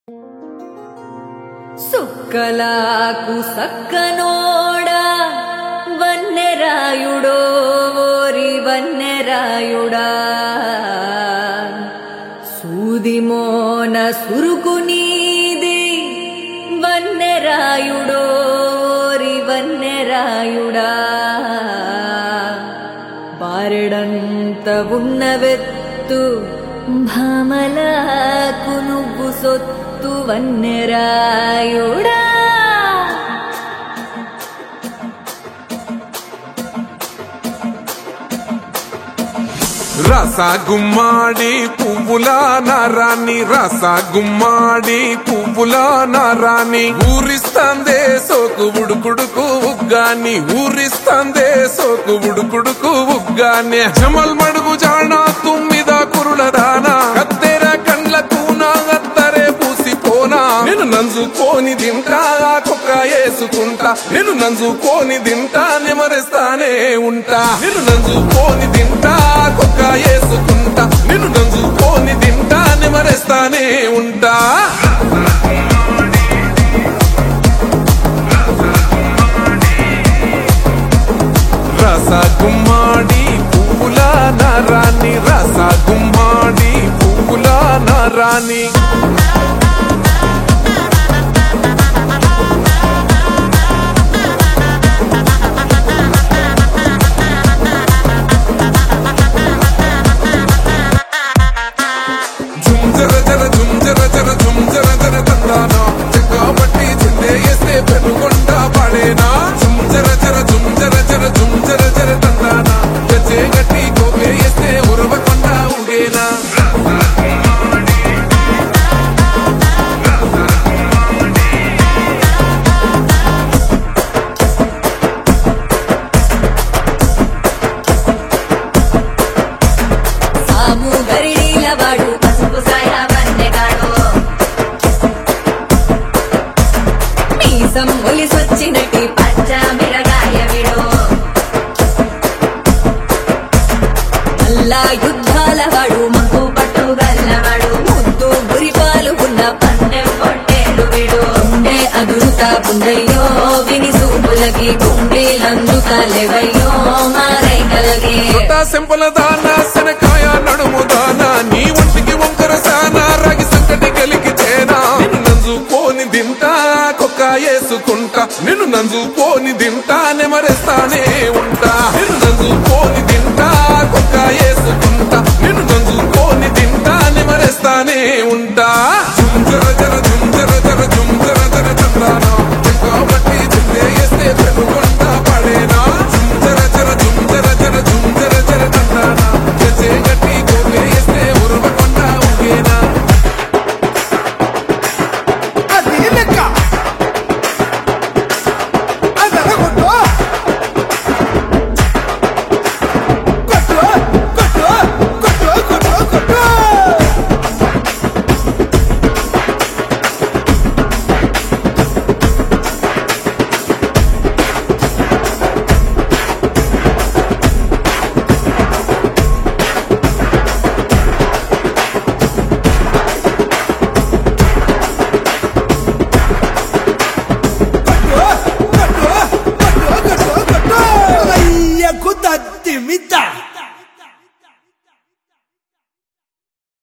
సుక్కలాకు సక్కనోడా వన్నెరాయుడో ఓరి వన్నెరాయుడా సూదిమోన సురుకు నీది వన్నెరాయుడో ఓరి వన్నెరాయుడా బారెడంత ఉన్నవెత్తు భామలకు నువ్వు సొత్తు వన్నెరాయుడా రస గుమ్మాడి పువ్వుల నారాణి రస గుమ్మాడి పువ్వుల నారాణి ఊరిస్తాందే సోకు ఉడుకుడుకు ఉగ్గాని ఊరిస్తాందే సోకు ఉడుకుడుకు ఉగ్గాని జమల్ మడుగు జానా తుమ్మిద కురుల దానా కత్తెర కండ్లకు నా అత్తరే పూసిపోనా నేను నంజుకోని తింటా కుక్క వేసుకుంటా నేను నంజుకోని తింటా నిమరేస్తానే ఉంటా నేను నంజుకోని తింటా కుక్క వేసుకుంటా నేను నంజుకోని తింటా నిమరేస్తానే ఉంటా రస గుమ్మాడి పువ్వుల నారాణి రస గుమ్మాడి పువ్వుల నారాణి ఒలిసొచ్చినట్టి పచ్చ మిరగాయ విడో అల్లా యుద్ధాల వాడు మగ్గు పట్టు గల్లవాడు ముద్దు గురిపాలు ఉన్న పన్నెం పొట్టేలు విడు గుండె అదురుతా పుండయ్యో విని సూపులకి గుండెలందుకలేవయ్యో మారై కలగే సింపల దానా శనకాయ నడుము దానా నీ ఒంటికి వంకర సానా రాగి సంకటి కలిగి చేనా నిన్ను నంజుకోని తింటా కుక్క వేసుకుంటా నిన్ను నంజుకోని తింటా నెమరేస్తానే ఉంటా